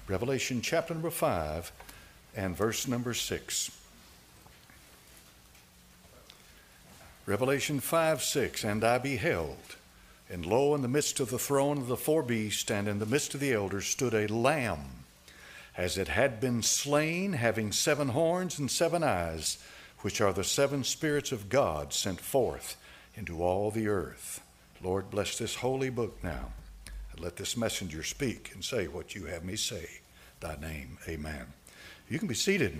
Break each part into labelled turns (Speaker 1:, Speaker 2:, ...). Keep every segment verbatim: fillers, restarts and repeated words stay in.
Speaker 1: Revelation chapter number five and verse number six. Revelation five, six, and I beheld, and lo, in the midst of the throne of the four beasts, and in the midst of the elders, stood a lamb, as it had been slain, having seven horns and seven eyes, which are the seven spirits of God sent forth into all the earth. Lord, bless this holy book now, and let this messenger speak and say what you have me say. Thy name, amen. You can be seated.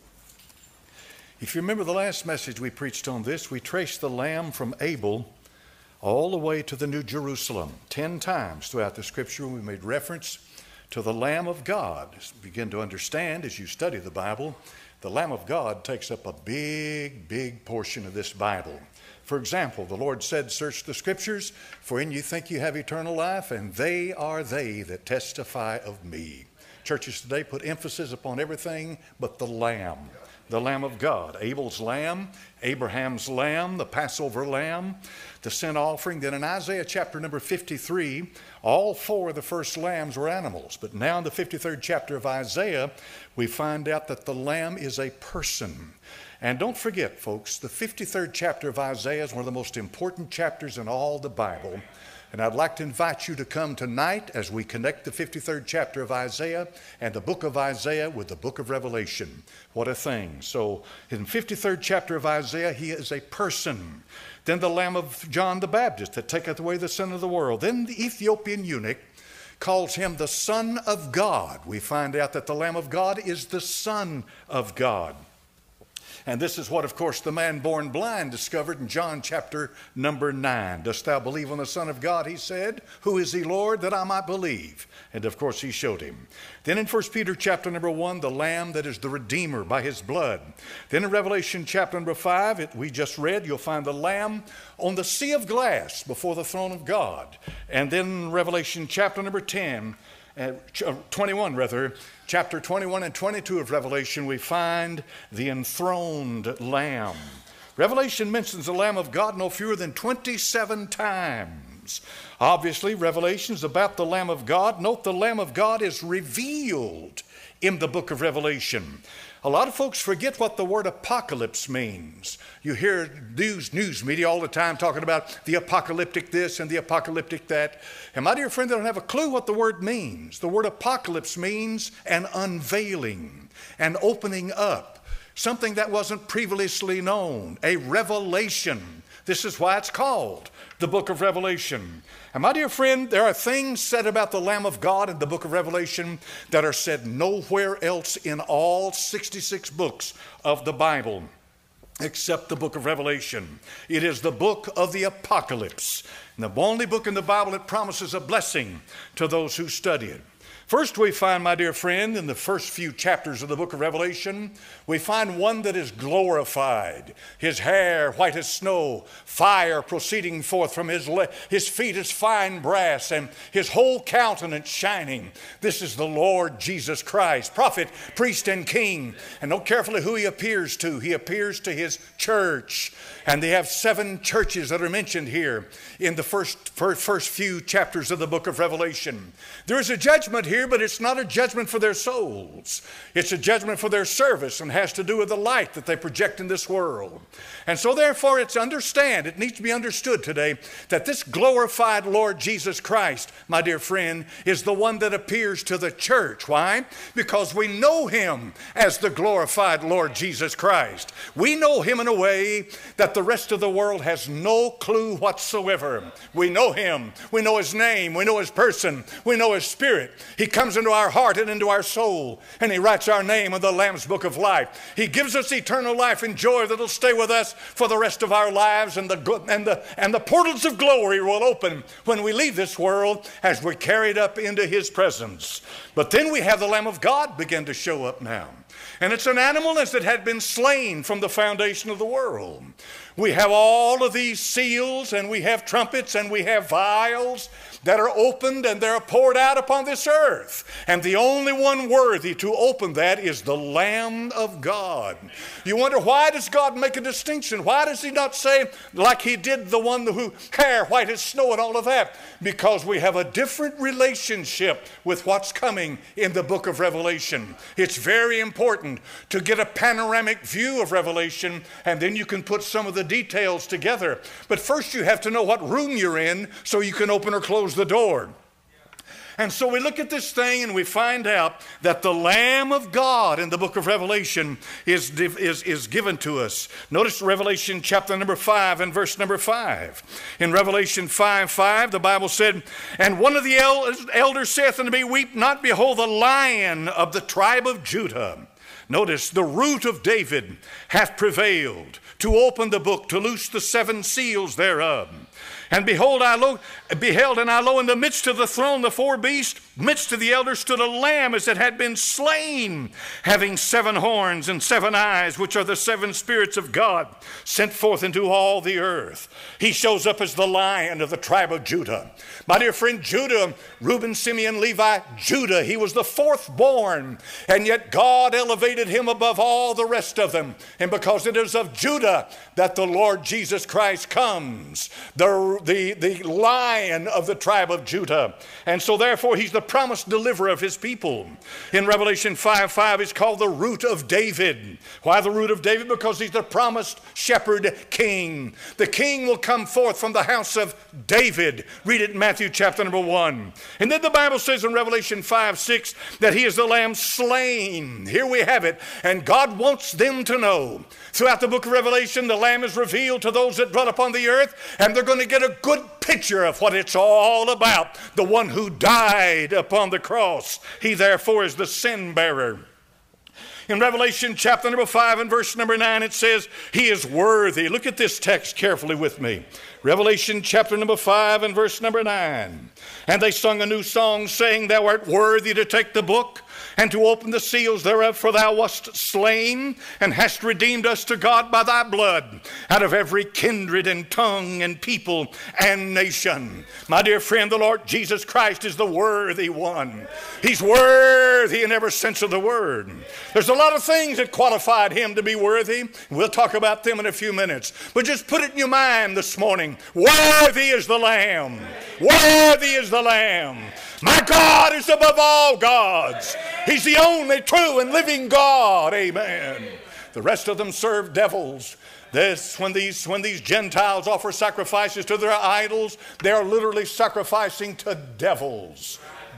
Speaker 1: If you remember the last message we preached on this, we traced the lamb from Abel all the way to the New Jerusalem. Ten times throughout the scripture we made reference to the Lamb of God. As you begin to understand as you study the Bible, the Lamb of God takes up a big, big portion of this Bible. For example, the Lord said, search the scriptures, for in you think you have eternal life, and they are they that testify of me. Churches today put emphasis upon everything but the Lamb, the Lamb of God. Abel's lamb, Abraham's lamb, the Passover lamb, the sin offering. Then in Isaiah chapter number fifty-three, all four of the first lambs were animals. But now in the fifty-third chapter of Isaiah, we find out that the lamb is a person. And don't forget, folks, the fifty-third chapter of Isaiah is one of the most important chapters in all the Bible. And I'd like to invite you to come tonight as we connect the fifty-third chapter of Isaiah and the book of Isaiah with the book of Revelation. What a thing. So in the fifty-third chapter of Isaiah, he is a person. Then the Lamb of John the Baptist that taketh away the sin of the world. Then the Ethiopian eunuch calls him the Son of God. We find out that the Lamb of God is the Son of God. And this is what, of course, the man born blind discovered in John chapter number nine. Dost thou believe on the Son of God, he said. Who is he, Lord, that I might believe? And, of course, he showed him. Then in First Peter chapter number one, the Lamb that is the Redeemer by his blood. Then in Revelation chapter number five, it, we just read, you'll find the Lamb on the sea of glass before the throne of God. And then Revelation chapter number ten, Uh, twenty-one rather, chapter twenty-one and twenty-two of Revelation, we find the enthroned Lamb. Revelation mentions the Lamb of God no fewer than twenty-seven times. Obviously, Revelation is about the Lamb of God. Note the Lamb of God is revealed in the book of Revelation. A lot of folks forget what the word apocalypse means. You hear news, news media all the time talking about the apocalyptic this and the apocalyptic that. And my dear friend, they don't have a clue what the word means. The word apocalypse means an unveiling, an opening up, something that wasn't previously known, a revelation. This is why it's called the book of Revelation. And my dear friend, there are things said about the Lamb of God in the book of Revelation that are said nowhere else in all sixty-six books of the Bible except the book of Revelation. It is the book of the apocalypse, and the only book in the Bible that promises a blessing to those who study it. First, we find, my dear friend, in the first few chapters of the book of Revelation, we find one that is glorified. His hair white as snow, fire proceeding forth from his, le- his feet as fine brass, and his whole countenance shining. This is the Lord Jesus Christ, prophet, priest, and king. And note carefully who he appears to. He appears to his church. And they have seven churches that are mentioned here in the first, first few chapters of the book of Revelation. There is a judgment here, but it's not a judgment for their souls. It's a judgment for their service and has to do with the light that they project in this world. And so therefore it's understand, it needs to be understood today that this glorified Lord Jesus Christ, my dear friend, is the one that appears to the church. Why? Because we know him as the glorified Lord Jesus Christ. We know him in a way that the rest of the world has no clue whatsoever. We know him. We know his name. We know his person. We know his spirit. He comes into our heart and into our soul, and he writes our name in the Lamb's book of life. He gives us eternal life and joy that will stay with us for the rest of our lives, and the, and, the, and the portals of glory will open when we leave this world as we're carried up into his presence. But then we have the Lamb of God begin to show up now. And it's an animal as it had been slain from the foundation of the world. We have all of these seals, and we have trumpets, and we have vials that are opened, and they're poured out upon this earth. And the only one worthy to open that is the Lamb of God. You wonder, why does God make a distinction? Why does he not say, like he did the one who hair white as snow and all of that? Because we have a different relationship with what's coming in the book of Revelation. It's very important to get a panoramic view of Revelation, and then you can put some of the details together. But first you have to know what room you're in so you can open or close the door. And so we look at this thing and we find out that the Lamb of God in the book of Revelation is, is, is given to us. Notice Revelation chapter number five and verse number five. In Revelation five, five, the Bible said, "And one of the elders saith unto me, Weep not, behold, the Lion of the tribe of Judah." Notice, the root of David hath prevailed to open the book, to loose the seven seals thereof. And behold, I lo- beheld, and I lo, in the midst of the throne, the four beasts, midst of the elders, stood a lamb as it had been slain, having seven horns and seven eyes, which are the seven spirits of God, sent forth into all the earth. He shows up as the Lion of the tribe of Judah. My dear friend, Judah, Reuben, Simeon, Levi, Judah, he was the fourth born, and yet God elevated him above all the rest of them. And because it is of Judah that the Lord Jesus Christ comes, the The, the Lion of the tribe of Judah. And so therefore he's the promised deliverer of his people. In Revelation five, five, he's called the root of David. Why the root of David? Because he's the promised shepherd king. The king will come forth from the house of David. Read it in Matthew chapter number one. And then the Bible says in Revelation five, six that he is the lamb slain. Here we have it. And God wants them to know. Throughout the book of Revelation, the Lamb is revealed to those that dwell upon the earth, and they're going to get a good picture of what it's all about. The one who died upon the cross. He therefore is the sin bearer. In Revelation chapter number five and verse number nine, it says, he is worthy. Look at this text carefully with me. Revelation chapter number five and verse number nine. And they sung a new song, saying, Thou art worthy to take the book and to open the seals thereof, for thou wast slain and hast redeemed us to God by thy blood out of every kindred and tongue and people and nation. My dear friend, the Lord Jesus Christ is the worthy one. He's worthy in every sense of the word. There's a lot of things that qualified him to be worthy. We'll talk about them in a few minutes. But just put it in your mind this morning. Worthy is the Lamb. Worthy is the Lamb. My God is above all gods. He's the only true and living God. Amen. The rest of them serve devils. This, when these, when these Gentiles offer sacrifices to their idols, they are literally sacrificing to devils,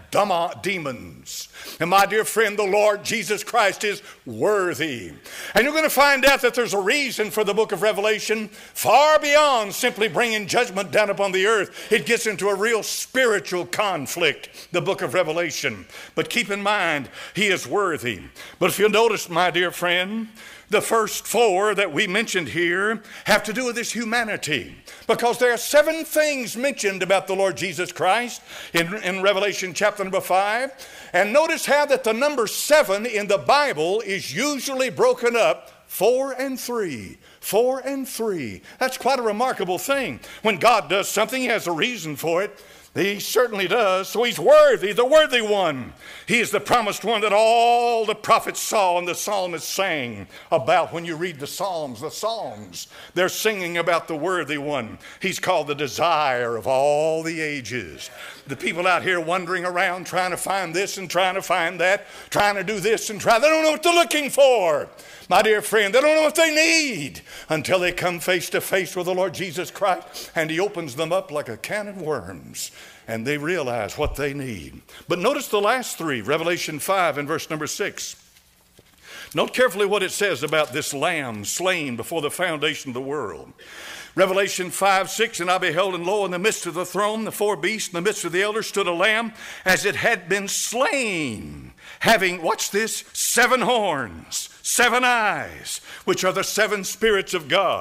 Speaker 1: demons. And my dear friend, the Lord Jesus Christ is worthy. And you're going to find out that there's a reason for the book of Revelation far beyond simply bringing judgment down upon the earth. It gets into a real spiritual conflict, the book of Revelation. But keep in mind, he is worthy. But if you'll notice, my dear friend, the first four that we mentioned here have to do with his humanity, because there are seven things mentioned about the Lord Jesus Christ in, in Revelation chapter number five. And notice how that the number seven in the Bible is usually broken up four and three. Four and three. That's quite a remarkable thing. When God does something, he has a reason for it. He certainly does. So he's worthy, the worthy one. He is the promised one that all the prophets saw and the psalmists sang about. When you read the Psalms, the songs, they're singing about the worthy one. He's called the desire of all the ages. The people out here wandering around trying to find this and trying to find that, trying to do this and try. They don't know what they're looking for. My dear friend, they don't know what they need until they come face to face with the Lord Jesus Christ, and he opens them up like a can of worms, and they realize what they need. But notice the last three, Revelation five and verse number six. Note carefully what it says about this lamb slain before the foundation of the world. Revelation five, six, and I beheld, and lo, in the midst of the throne, the four beasts, in the midst of the elders, stood a lamb as it had been slain, having, watch this, seven horns, seven eyes, which are the seven spirits of God.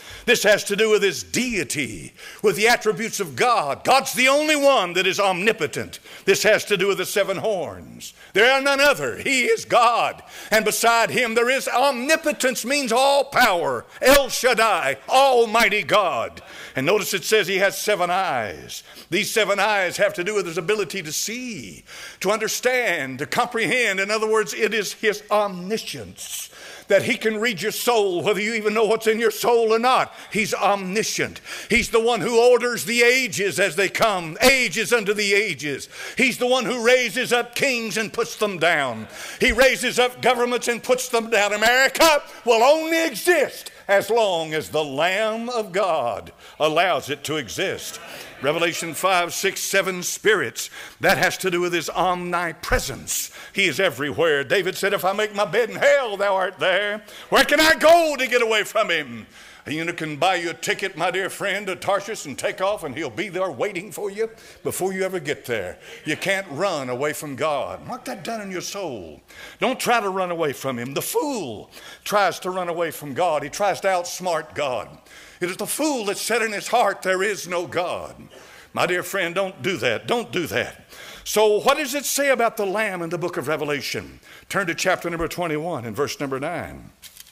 Speaker 1: This has to do with his deity, with the attributes of God. God's the only one that is omnipotent. This has to do with the seven horns. There are none other. He is God. And beside him there is omnipotence, means all power. El Shaddai, Almighty God. And notice it says he has seven eyes. These seven eyes have to do with his ability to see, to understand, to comprehend. In other words, it is his omniscience, that he can read your soul, whether you even know what's in your soul or not. He's omniscient. He's the one who orders the ages as they come, ages unto the ages. He's the one who raises up kings and puts them down. He raises up governments and puts them down. America will only exist as long as the Lamb of God allows it to exist. Revelation five, six, seven spirits. That has to do with his omnipresence. He is everywhere. David said, if I make my bed in hell, thou art there. Where can I go to get away from him? You can buy you a ticket, my dear friend, to Tarshish and take off, and he'll be there waiting for you before you ever get there. You can't run away from God. Mark that down in your soul. Don't try to run away from him. The fool tries to run away from God. He tries to outsmart God. It is the fool that said in his heart, there is no God. My dear friend, don't do that. Don't do that. So what does it say about the Lamb in the book of Revelation? Turn to chapter number twenty-one and verse number nine.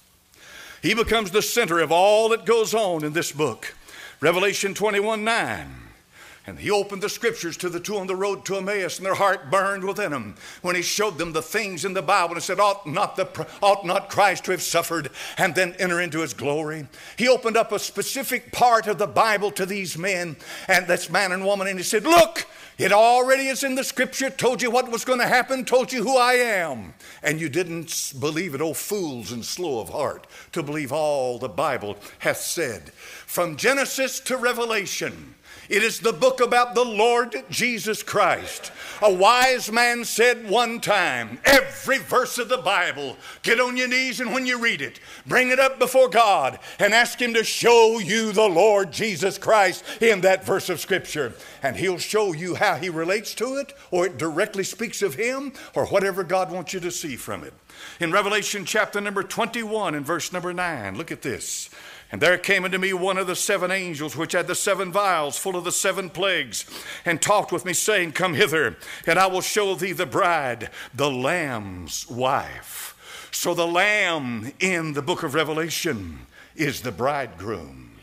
Speaker 1: He becomes the center of all that goes on in this book. Revelation twenty-one, nine. And he opened the scriptures to the two on the road to Emmaus, and their heart burned within them when he showed them the things in the Bible and said, ought not, the, ought not Christ to have suffered and then enter into his glory? He opened up a specific part of the Bible to these men, and this man and woman, and he said, look, it already is in the scripture, told you what was going to happen, told you who I am. And you didn't believe it, oh fools and slow of heart, to believe all the Bible hath said. From Genesis to Revelation, it is the book about the Lord Jesus Christ. A wise man said one time, every verse of the Bible, get on your knees, and when you read it, bring it up before God and ask him to show you the Lord Jesus Christ in that verse of scripture. And he'll show you how he relates to it, or it directly speaks of him, or whatever God wants you to see from it. In Revelation chapter number twenty-one and verse number nine, look at this. And there came unto me one of the seven angels, which had the seven vials full of the seven plagues, and talked with me, saying, come hither, and I will show thee the bride, the Lamb's wife. So the Lamb in the book of Revelation is the bridegroom.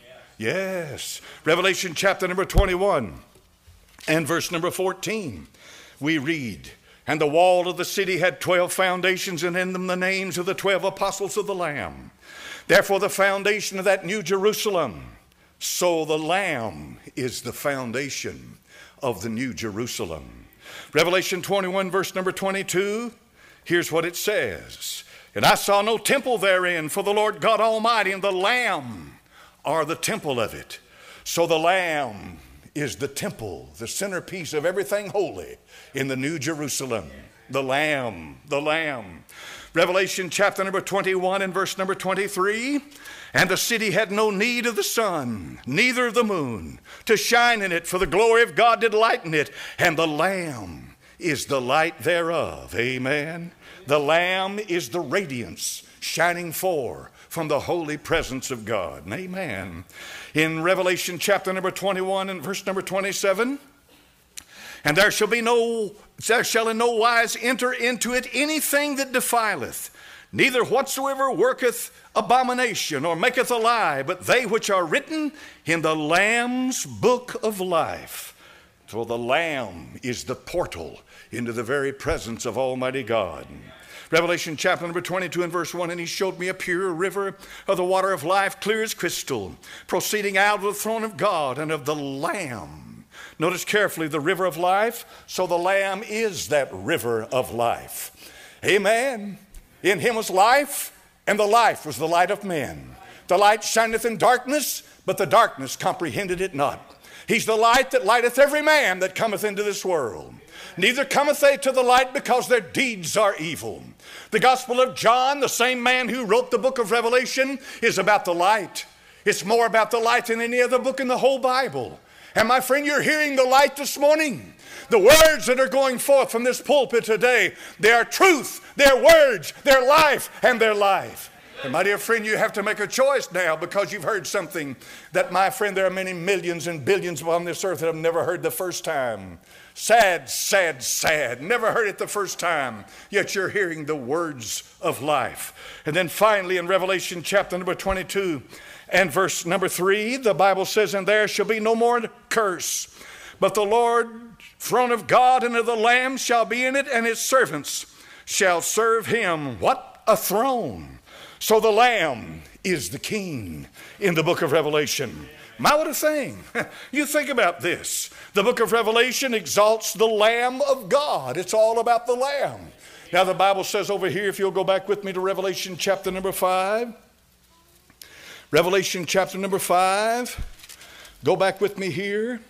Speaker 1: Yes. Revelation chapter number twenty-one and verse number fourteen, we read, and the wall of the city had twelve foundations, and in them the names of the twelve apostles of the Lamb. Therefore the foundation of that New Jerusalem, so the Lamb is the foundation of the New Jerusalem. Revelation twenty-one verse number twenty-two, here's what it says. And I saw no temple therein, for the Lord God Almighty and the Lamb are the temple of it. So the Lamb is the temple, the centerpiece of everything holy in the New Jerusalem. The Lamb, the Lamb. Revelation chapter number twenty-one and verse number twenty-three. And the city had no need of the sun, neither of the moon, to shine in it, for the glory of God did lighten it, and the Lamb is the light thereof. Amen. The Lamb is the radiance shining forth from the holy presence of God. Amen. In Revelation chapter number twenty-one and verse number twenty-seven, and there shall be no, there shall in no wise enter into it anything that defileth, neither whatsoever worketh abomination or maketh a lie, but they which are written in the Lamb's book of life. So the Lamb is the portal into the very presence of Almighty God. Revelation chapter number twenty-two and verse one, and he showed me a pure river of the water of life, clear as crystal, proceeding out of the throne of God and of the Lamb. Notice carefully, the river of life. So the Lamb is that river of life. Amen. In him was life, and the life was the light of men. The light shineth in darkness, but the darkness comprehended it not. He's the light that lighteth every man that cometh into this world. Neither cometh they to the light because their deeds are evil. The Gospel of John, the same man who wrote the book of Revelation, is about the light. It's more about the light than any other book in the whole Bible. And my friend, you're hearing the light this morning. The words that are going forth from this pulpit today, they are truth, they're words, they're life, and they're life. And my dear friend, you have to make a choice now, because you've heard something that, my friend, there are many millions and billions upon this earth that have never heard the first time. Sad, sad, sad. Never heard it the first time, yet you're hearing the words of life. And then finally in Revelation chapter number twenty-two and verse number three, the Bible says, and there shall be no more curse, but the Lord, throne of God and of the Lamb shall be in it, and his servants shall serve him. What a throne! So the Lamb is the king in the book of Revelation. My, what a thing. You think about this. The book of Revelation exalts the Lamb of God. It's all about the Lamb. Now the Bible says over here, if you'll go back with me to Revelation chapter number five. Revelation chapter number five. Go back with me here.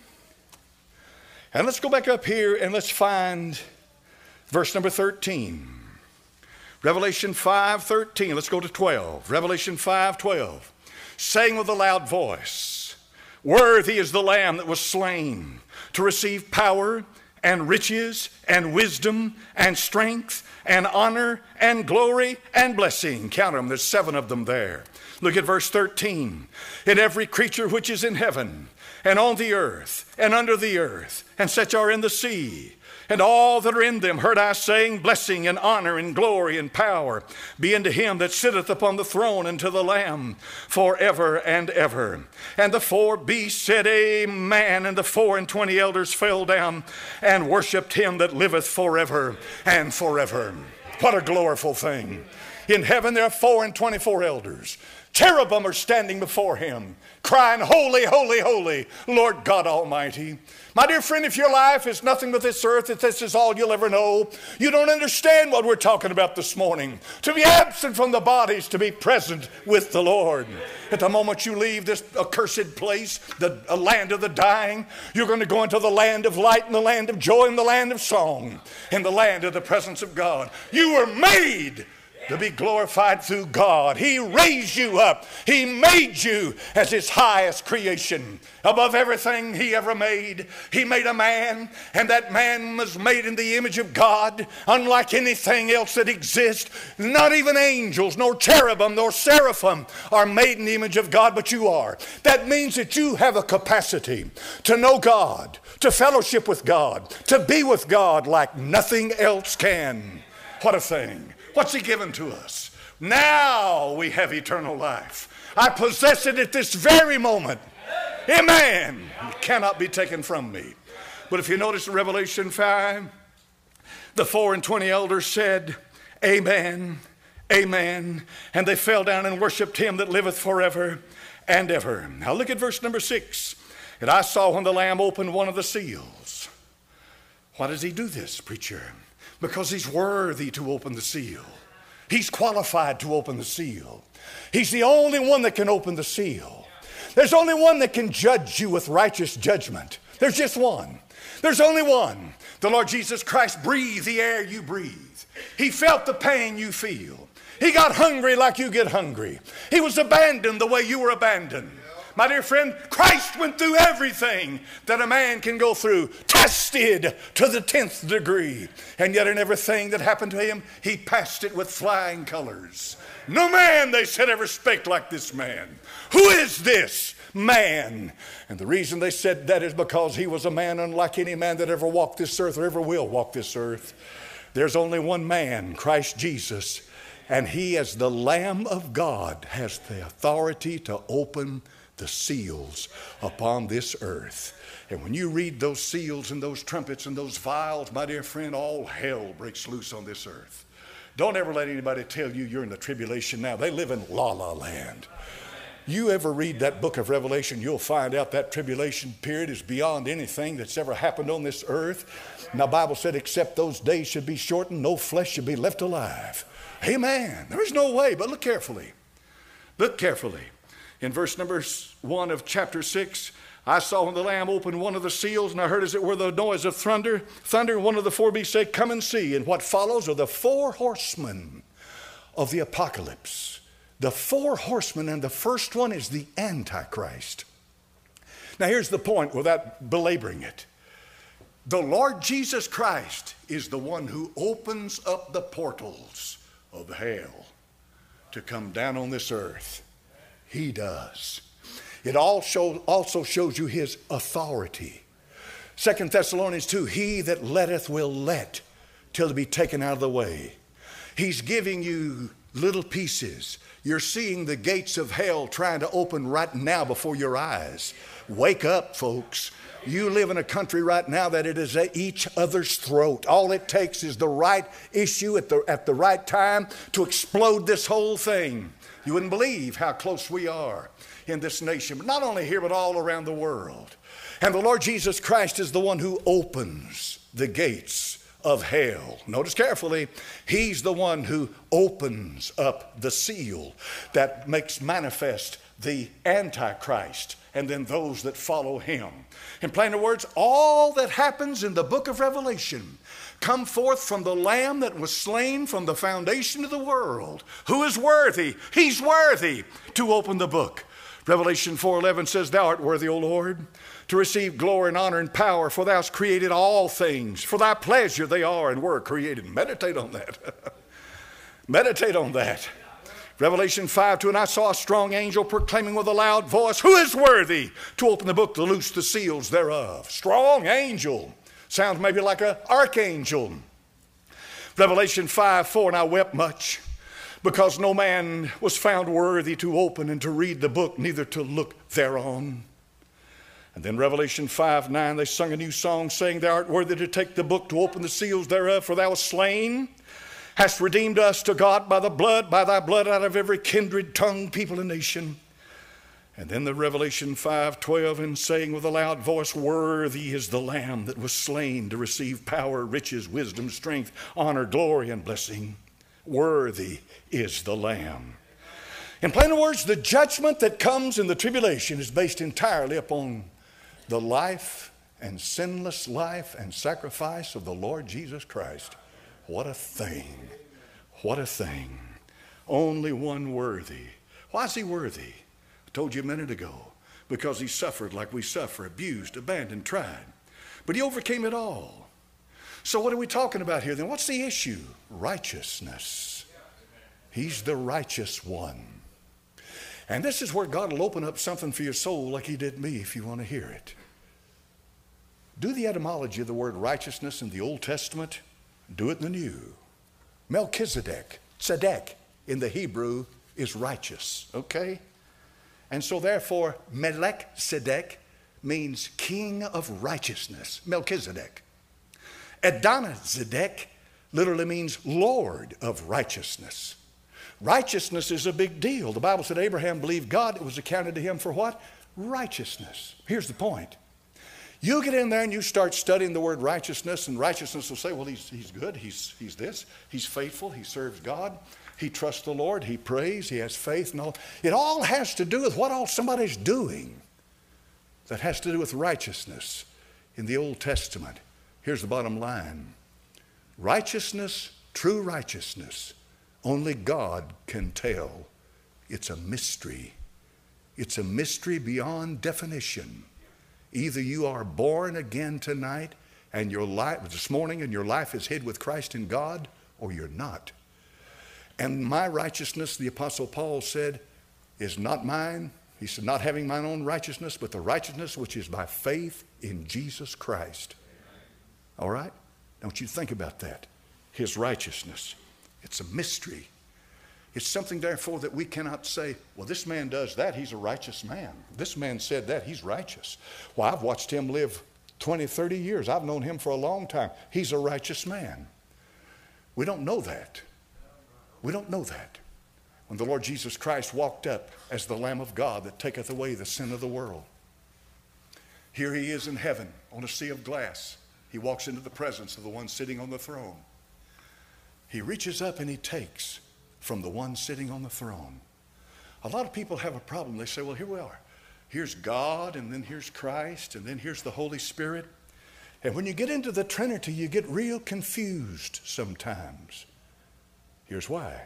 Speaker 1: And let's go back up here and let's find verse number thirteen. Revelation five thirteen. Let's go to twelve. Revelation five twelve. Saying with a loud voice, worthy is the Lamb that was slain to receive power and riches and wisdom and strength and honor and glory and blessing. Count them. There's seven of them there. Look at verse thirteen. And every creature which is in heaven and on the earth and under the earth and such are in the sea, and all that are in them, heard I saying, blessing and honor and glory and power be unto him that sitteth upon the throne and to the Lamb forever and ever. And the four beasts said, Amen. And the four and twenty elders fell down and worshipped him that liveth forever and forever. What a gloriful thing. In heaven there are four and twenty-four elders. Cherubim are standing before him, crying, holy, holy, holy, Lord God Almighty. My dear friend, if your life is nothing but this earth, if this is all you'll ever know, you don't understand what we're talking about this morning. To be absent from the bodies, to be present with the Lord. At the moment you leave this accursed place, the a land of the dying, you're going to go into the land of light and the land of joy and the land of song, in the land of the presence of God. You were made to be glorified through God. He raised you up. He made you as his highest creation. Above everything he ever made, he made a man, and that man was made in the image of God, unlike anything else that exists. Not even angels, nor cherubim, nor seraphim are made in the image of God, but you are. That means that you have a capacity to know God, to fellowship with God, to be with God like nothing else can. What a thing. What's he given to us? Now we have eternal life. I possess it at this very moment. Amen. It cannot be taken from me. But if you notice in Revelation five, the four and twenty elders said, Amen, Amen. And they fell down and worshiped him that liveth forever and ever. Now look at verse number six. And I saw when the Lamb opened one of the seals. Why does he do this, preacher? Because he's worthy to open the seal. He's qualified to open the seal. He's the only one that can open the seal. There's only one that can judge you with righteous judgment. There's just one. There's only one. The Lord Jesus Christ breathed the air you breathe. He felt the pain you feel. He got hungry like you get hungry. He was abandoned the way you were abandoned. My dear friend, Christ went through everything that a man can go through, tested to the tenth degree. And yet in everything that happened to him, he passed it with flying colors. No man, they said, ever spake like this man. Who is this man? And the reason they said that is because he was a man unlike any man that ever walked this earth or ever will walk this earth. There's only one man, Christ Jesus. And he, as the Lamb of God, has the authority to open the seals upon this earth. And when you read those seals and those trumpets and those vials, my dear friend, all hell breaks loose on this earth. Don't ever let anybody tell you you're in the tribulation now. They live in la la land. You ever read that book of Revelation, you'll find out that tribulation period is beyond anything that's ever happened on this earth. And the Bible said, except those days should be shortened, no flesh should be left alive. Amen. There's no way, but look carefully. Look carefully. In verse number one of chapter six, I saw when the Lamb opened one of the seals, and I heard as it were the noise of thunder. Thunder, and one of the four beasts said, come and see. And what follows are the four horsemen of the apocalypse. The four horsemen, and the first one is the Antichrist. Now here's the point without belaboring it. The Lord Jesus Christ is the one who opens up the portals of hell. to come down on this earth. He does. It also, also shows you his authority. Second Thessalonians two, he that letteth will let till it be taken out of the way. He's giving you little pieces. You're seeing the gates of hell trying to open right now before your eyes. Wake up, folks. You live in a country right now that it is at each other's throat. All it takes is the right issue at the, at the right time to explode this whole thing. You wouldn't believe how close we are in this nation, but not only here, but all around the world. And the Lord Jesus Christ is the one who opens the gates of hell. Notice carefully, he's the one who opens up the seal that makes manifest the Antichrist and then those that follow him. In plainer words, all that happens in the book of Revelation come forth from the Lamb that was slain from the foundation of the world. Who is worthy? He's worthy to open the book. Revelation four eleven says, thou art worthy, O Lord, to receive glory and honor and power, for thou hast created all things. For thy pleasure they are and were created. Meditate on that. Meditate on that. Revelation five two, and I saw a strong angel proclaiming with a loud voice, who is worthy to open the book, to loose the seals thereof? Strong angel. Sounds maybe like an archangel. Revelation five four, and I wept much, because no man was found worthy to open and to read the book, neither to look thereon. And then Revelation five nine, they sung a new song, saying, thou art worthy to take the book, to open the seals thereof, for thou wast slain, hast redeemed us to God by the blood, by thy blood out of every kindred, tongue, people, and nation. And then the Revelation five twelve, and saying with a loud voice, worthy is the Lamb that was slain to receive power, riches, wisdom, strength, honor, glory, and blessing. Worthy is the Lamb. In plain words, the judgment that comes in the tribulation is based entirely upon the life and sinless life and sacrifice of the Lord Jesus Christ. What a thing. What a thing. Only one worthy. Why is he worthy? I told you a minute ago. Because he suffered like we suffer, abused, abandoned, tried. But he overcame it all. So what are we talking about here then? What's the issue? Righteousness. He's the righteous one. And this is where God will open up something for your soul like he did me, if you want to hear it. Do the etymology of the word righteousness in the Old Testament. Do it in the New. Melchizedek, Tzedek in the Hebrew is righteous, okay? And so therefore, Melchizedek means king of righteousness, Melchizedek. Adonizedek literally means Lord of righteousness. Righteousness is a big deal. The Bible said Abraham believed God. It was accounted to him for what? Righteousness. Here's the point. You get in there and you start studying the word righteousness, and righteousness will say, well, he's, he's good, he's, he's this, he's faithful, he serves God, he trusts the Lord, he prays, he has faith and all. It all has to do with what all somebody's doing that has to do with righteousness in the Old Testament. Here's the bottom line. Righteousness, true righteousness, only God can tell. It's a mystery. It's a mystery beyond definition. Either you are born again tonight and your life, this morning, and your life is hid with Christ in God, or you're not. And my righteousness, the Apostle Paul said, is not mine. He said, not having mine own righteousness, but the righteousness which is by faith in Jesus Christ. All right? I want you to think about that. His righteousness. It's a mystery. It's something, therefore, that we cannot say, well, this man does that, he's a righteous man. This man said that, he's righteous. Well, I've watched him live twenty, thirty years. I've known him for a long time. He's a righteous man. We don't know that. We don't know that. When the Lord Jesus Christ walked up as the Lamb of God that taketh away the sin of the world. Here he is in heaven on a sea of glass. He walks into the presence of the one sitting on the throne. He reaches up and he takes from the one sitting on the throne. A lot of people have a problem. They say, well, here we are. Here's God, and then here's Christ, and then here's the Holy Spirit. And when you get into the Trinity, you get real confused sometimes. Here's why.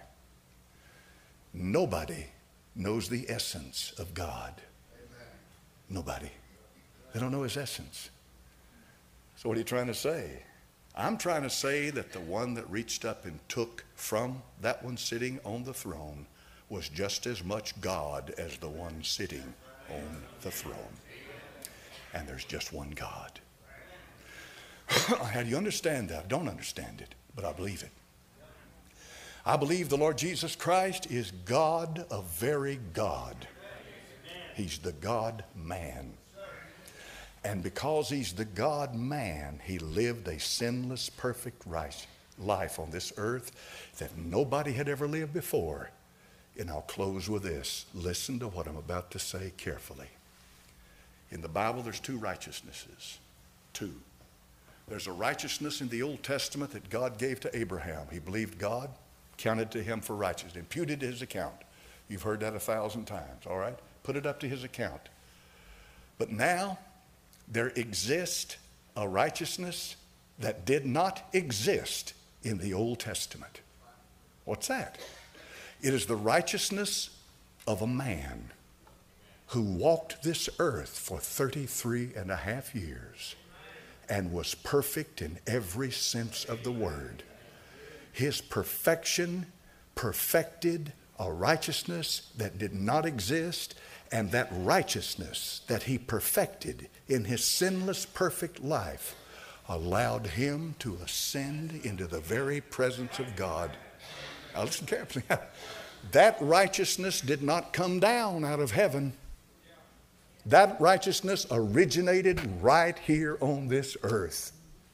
Speaker 1: Nobody knows the essence of God. Amen. Nobody. They don't know his essence. So what are you trying to say? I'm trying to say that the one that reached up and took from that one sitting on the throne was just as much God as the one sitting on the throne. And there's just one God. How do you understand that? I don't understand it, but I believe it. I believe the Lord Jesus Christ is God of very God. He's the God-man. And because he's the God-man, he lived a sinless, perfect right life on this earth that nobody had ever lived before. And I'll close with this. Listen to what I'm about to say carefully. In the Bible, there's two righteousnesses. Two. There's a righteousness in the Old Testament that God gave to Abraham. He believed God, counted to him for righteousness, imputed to his account. You've heard that a thousand times, all right? Put it up to his account. But now, there exists a righteousness that did not exist in the Old Testament. What's that? It is the righteousness of a man who walked this earth for thirty-three and a half years and was perfect in every sense of the word. His perfection perfected a righteousness that did not exist, and that righteousness that he perfected in his sinless, perfect life allowed him to ascend into the very presence of God. Now listen carefully. That righteousness did not come down out of heaven. That righteousness originated right here on this earth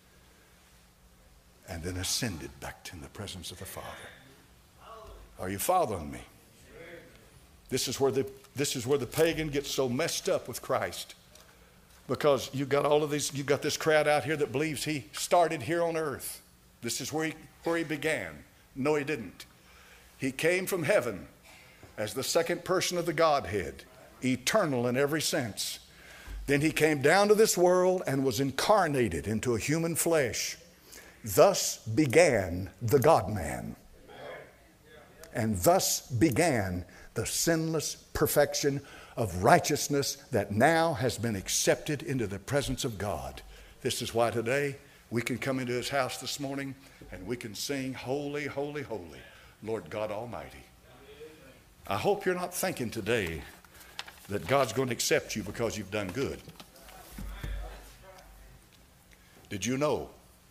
Speaker 1: and then ascended back to the presence of the Father. Are you following me? This is where the this is where the pagan gets so messed up with Christ. Because you've got all of these, you've got this crowd out here that believes he started here on earth. This is where he, where he began. No, he didn't. He came from heaven as the second person of the Godhead, eternal in every sense. Then he came down to this world and was incarnated into a human flesh. Thus began the God-man. And thus began the sinless perfection of righteousness that now has been accepted into the presence of God. This is why today we can come into his house this morning and we can sing, holy, holy, holy, Lord God Almighty. I hope you're not thinking today that God's going to accept you because you've done good. Did you know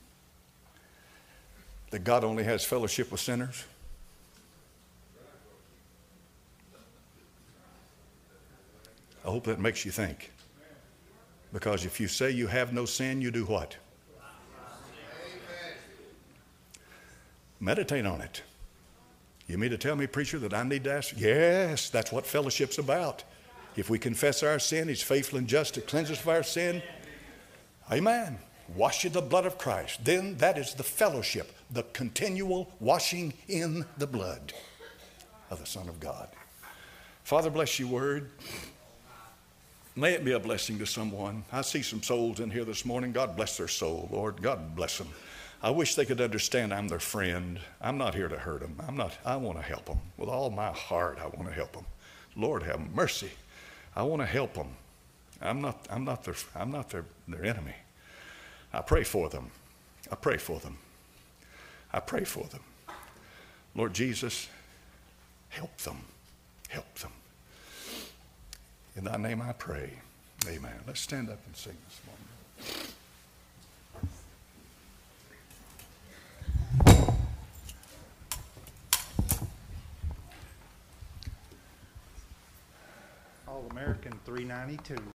Speaker 1: that God only has fellowship with sinners? I hope that makes you think. Because if you say you have no sin, you do what? Meditate on it. You mean to tell me, preacher, that I need to ask? Yes, that's what fellowship's about. If we confess our sin, he's faithful and just to cleanse us of our sin. Amen. Wash in the blood of Christ. Then that is the fellowship, the continual washing in the blood of the Son of God. Father, bless your word. May it be a blessing to someone. I see some souls in here this morning. God bless their soul, Lord. God bless them. I wish they could understand I'm their friend. I'm not here to hurt them. I'm not, I want to help them. With all my heart, I want to help them. Lord, have mercy. I want to help them. I'm not, I'm not their, I'm not their, their enemy. I pray for them. I pray for them. I pray for them. Lord Jesus, help them. Help them. In thy name I pray. Amen. Let's stand up and sing this morning.
Speaker 2: All American three ninety-two.